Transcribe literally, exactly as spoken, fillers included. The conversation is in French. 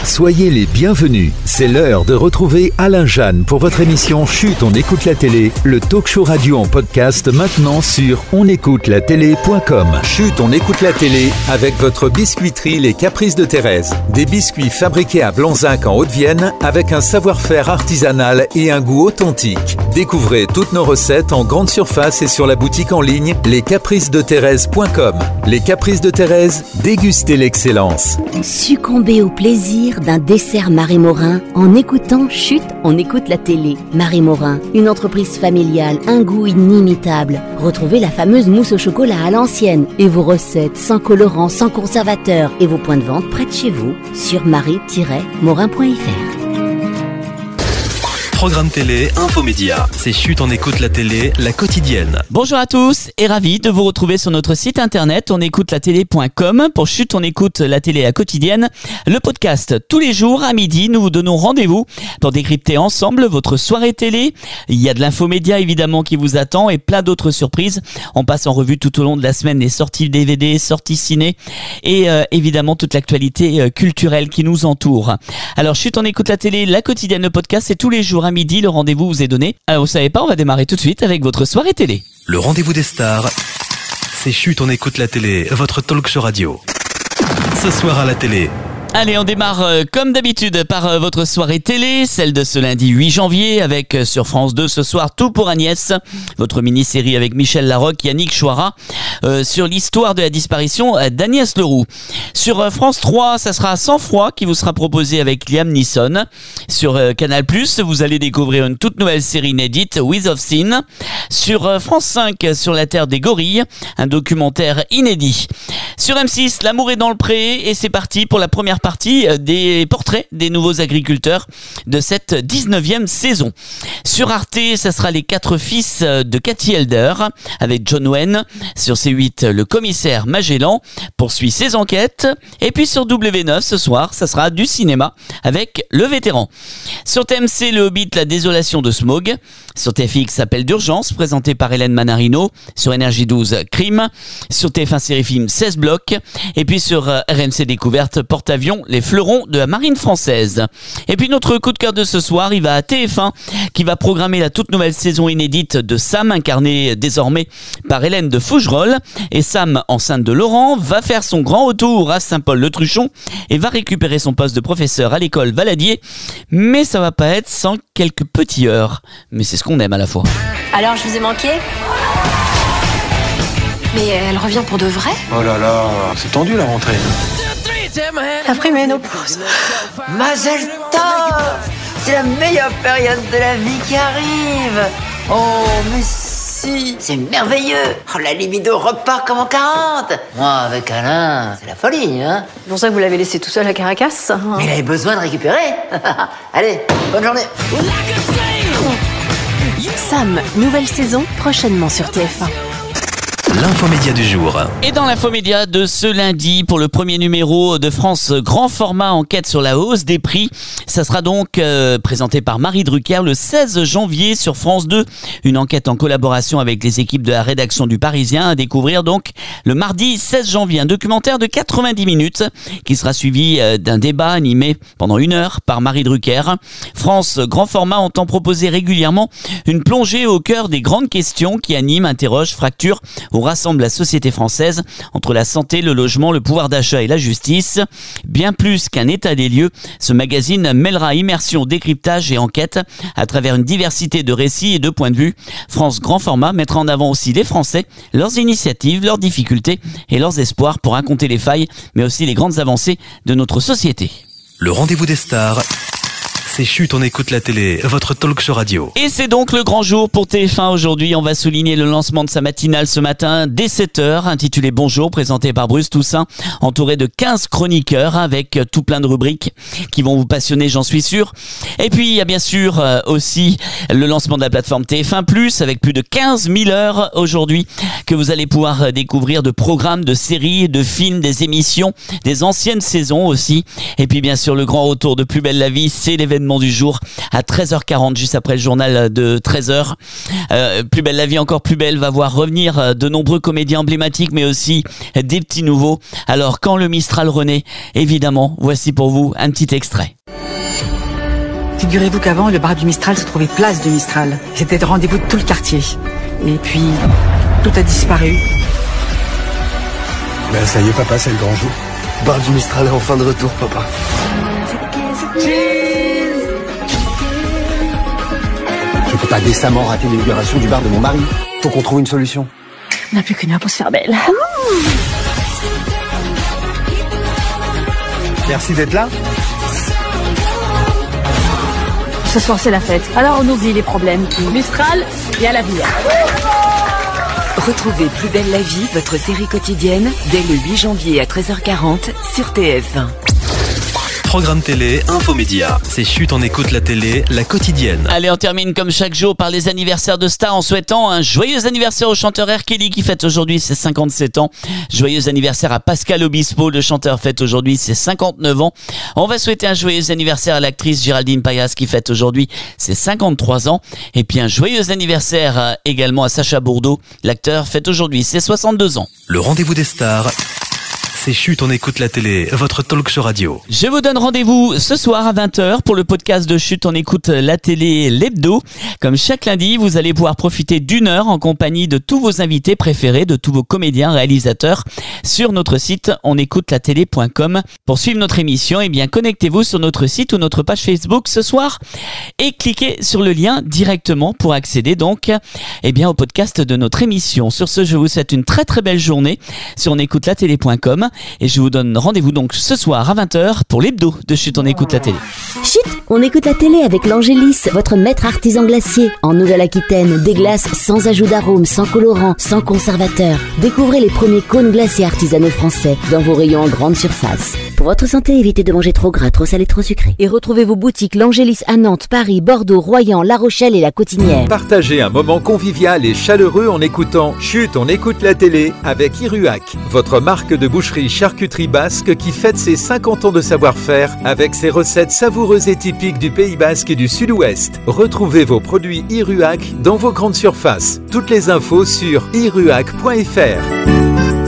Soyez les bienvenus. C'est l'heure de retrouver Alain Jeanne pour votre émission Chut, on écoute la télé, le talk show radio en podcast maintenant sur on écoute la télé point com. Chut, on écoute la télé avec votre biscuiterie Les Caprices de Thérèse. Des biscuits fabriqués à Blanzac en Haute-Vienne avec un savoir-faire artisanal et un goût authentique. Découvrez toutes nos recettes en grande surface et sur la boutique en ligne les caprices de thérèse point com. Les Caprices de Thérèse, dégustez l'excellence. Succombez au plaisir d'un dessert Marie Morin en écoutant Chut, on écoute la télé. Marie Morin, une entreprise familiale, un goût inimitable. Retrouvez la fameuse mousse au chocolat à l'ancienne et vos recettes sans colorant, sans conservateur et vos points de vente près de chez vous sur marie tiret morin point f r. Programme télé, infomédia. C'est Chut, on écoute la télé, la quotidienne. Bonjour à tous et ravi de vous retrouver sur notre site internet on écoute la télé point com pour Chut, on écoute la télé, la quotidienne. Le podcast, tous les jours à midi, nous vous donnons rendez-vous pour décrypter ensemble votre soirée télé. Il y a de l'infomédia évidemment qui vous attend et plein d'autres surprises. On passe en revue tout au long de la semaine les sorties D V D, sorties ciné et euh, évidemment toute l'actualité euh, culturelle qui nous entoure. Alors Chut, on écoute la télé, la quotidienne, le podcast, c'est tous les jours à midi, le rendez-vous vous est donné. Alors vous savez pas, on va démarrer tout de suite avec votre soirée télé. Le rendez-vous des stars, c'est Chut, on écoute la télé, votre talk show radio. Ce soir à la télé. Allez, on démarre euh, comme d'habitude par euh, votre soirée télé, celle de ce lundi huit janvier avec euh, sur France deux ce soir Tout pour Agnès, votre mini-série avec Michel Larocque, Yannick Chouara euh, sur l'histoire de la disparition euh, d'Agnès Leroux. Sur euh, France trois, ça sera Sang froid qui vous sera proposé avec Liam Neeson. Sur euh, Canal plus, vous allez découvrir une toute nouvelle série inédite, With of Sin. Sur euh, France cinq, Sur la terre des gorilles, un documentaire inédit. Sur M six, L'amour est dans le pré et c'est parti pour la première partie des portraits des nouveaux agriculteurs de cette dix-neuvième saison. Sur Arte, ça sera Les quatre fils de Cathy Elder avec John Wayne. Sur C huit, Le commissaire Magellan poursuit ses enquêtes. Et puis sur W neuf, ce soir, ça sera du cinéma avec Le Vétéran. Sur T M C, Le Hobbit, La désolation de Smaug. Sur T F X, Appel d'urgence, présenté par Hélène Manarino. Sur Énergie douze, Crime. Sur T F un Série Film, seize blocs. Et puis sur R M C Découverte, Porte-Avions, Les fleurons de la marine française. Et puis notre coup de cœur de ce soir, il va à T F un qui va programmer la toute nouvelle saison inédite de Sam, incarnée désormais par Hélène de Fougerolles. Et Sam, enceinte de Laurent, va faire son grand retour à Saint-Paul-le-Truchon et va récupérer son poste de professeur à l'école Valadier. Mais ça va pas être sans quelques petits heurts. Mais c'est ce qu'on aime à la fois. Alors, je vous ai manqué ? Mais elle revient pour de vrai ? Oh là là, c'est tendu la rentrée. Après ménopause. Mazel tov! C'est la meilleure période de la vie qui arrive. Oh, mais si, c'est merveilleux. Oh, la libido repart comme en quarante. Moi, avec Alain, c'est la folie, hein. C'est pour ça que vous l'avez laissé tout seul à Caracas. Mais il avait besoin de récupérer. Allez, bonne journée. Sam, nouvelle saison, prochainement sur T F un. L'infomédia du jour. Et dans l'infomédia de ce lundi, pour le premier numéro de France Grand Format, enquête sur la hausse des prix, ça sera donc euh, présenté par Marie Drucker le seize janvier sur France deux. Une enquête en collaboration avec les équipes de la rédaction du Parisien à découvrir donc le mardi seize janvier. Un documentaire de quatre-vingt-dix minutes qui sera suivi euh, d'un débat animé pendant une heure par Marie Drucker. France Grand Format entend proposer régulièrement une plongée au cœur des grandes questions qui animent, interrogent, fracturent ou rassemble la société française entre la santé, le logement, le pouvoir d'achat et la justice. Bien plus qu'un état des lieux, ce magazine mêlera immersion, décryptage et enquête à travers une diversité de récits et de points de vue. France Grand Format mettra en avant aussi les Français, leurs initiatives, leurs difficultés et leurs espoirs pour raconter les failles, mais aussi les grandes avancées de notre société. Le rendez-vous des stars, c'est Chut, on écoute la télé, votre talk show radio. Et c'est donc le grand jour pour T F un aujourd'hui. On va souligner le lancement de sa matinale ce matin dès sept heures, intitulé Bonjour, présenté par Bruce Toussaint, entouré de quinze chroniqueurs avec tout plein de rubriques qui vont vous passionner, j'en suis sûr. Et puis il y a bien sûr euh, aussi le lancement de la plateforme T F un plus, avec plus de quinze mille heures aujourd'hui que vous allez pouvoir découvrir de programmes, de séries, de films, des émissions, des anciennes saisons aussi. Et puis bien sûr le grand retour de Plus belle la vie, c'est l'événement l'événement du jour à treize heures quarante, juste après le journal de treize heures. Euh, Plus belle la vie, encore plus belle va voir revenir de nombreux comédiens emblématiques, mais aussi des petits nouveaux. Alors, quand le Mistral renaît, évidemment, voici pour vous un petit extrait. Figurez-vous qu'avant, le bar du Mistral se trouvait place du Mistral. C'était le rendez-vous de tout le quartier. Et puis, tout a disparu. Ben ça y est papa, c'est le grand jour. Bar du Mistral est enfin de retour, papa. Je peux pas décemment rater l'inauguration du bar de mon mari. Faut qu'on trouve une solution. On n'a plus qu'une heure pour se faire belle. Merci d'être là. Ce soir, c'est la fête. Alors, on oublie les problèmes. Mistral, il y a la vie. Retrouvez Plus belle la vie, votre série quotidienne, dès le huit janvier à treize heures quarante sur T F un. Programme télé, infomédia. C'est Chut, on écoute la télé, la quotidienne. Allez, on termine comme chaque jour par les anniversaires de stars en souhaitant un joyeux anniversaire au chanteur R. Kelly qui fête aujourd'hui ses cinquante-sept ans. Joyeux anniversaire à Pascal Obispo, le chanteur fête aujourd'hui ses cinquante-neuf ans. On va souhaiter un joyeux anniversaire à l'actrice Géraldine Payas qui fête aujourd'hui ses cinquante-trois ans. Et puis un joyeux anniversaire également à Sacha Bourdeau. L'acteur fête aujourd'hui ses soixante-deux ans. Le rendez-vous des stars. C'est Chut, on écoute la télé, votre talk show radio. Je vous donne rendez-vous ce soir à vingt heures pour le podcast de Chut, on écoute la télé, l'hebdo. Comme chaque lundi, vous allez pouvoir profiter d'une heure en compagnie de tous vos invités préférés, de tous vos comédiens, réalisateurs, sur notre site on écoute la télé point com. Pour suivre notre émission, eh bien, connectez-vous sur notre site ou notre page Facebook ce soir et cliquez sur le lien directement pour accéder donc, eh bien, au podcast de notre émission. Sur ce, je vous souhaite une très très belle journée sur on écoute la télé point com. Et je vous donne rendez-vous donc ce soir à vingt heures pour l'hebdo de Chut, on écoute la télé. Chut, on écoute la télé avec l'Angélis, votre maître artisan glacier. En Nouvelle-Aquitaine, des glaces sans ajout d'arôme, sans colorant, sans conservateur. Découvrez les premiers cônes glaciers artisanaux français dans vos rayons en grande surface. Pour votre santé, évitez de manger trop gras, trop salé, trop sucré. Et retrouvez vos boutiques l'Angélis à Nantes, Paris, Bordeaux, Royan, La Rochelle et la Cotinière. Partagez un moment convivial et chaleureux en écoutant Chut, on écoute la télé avec Iruac, votre marque de boucherie charcuterie basque qui fête ses cinquante ans de savoir-faire avec ses recettes savoureuses et typiques du Pays Basque et du Sud-Ouest. Retrouvez vos produits Iruac dans vos grandes surfaces. Toutes les infos sur iruac point f r.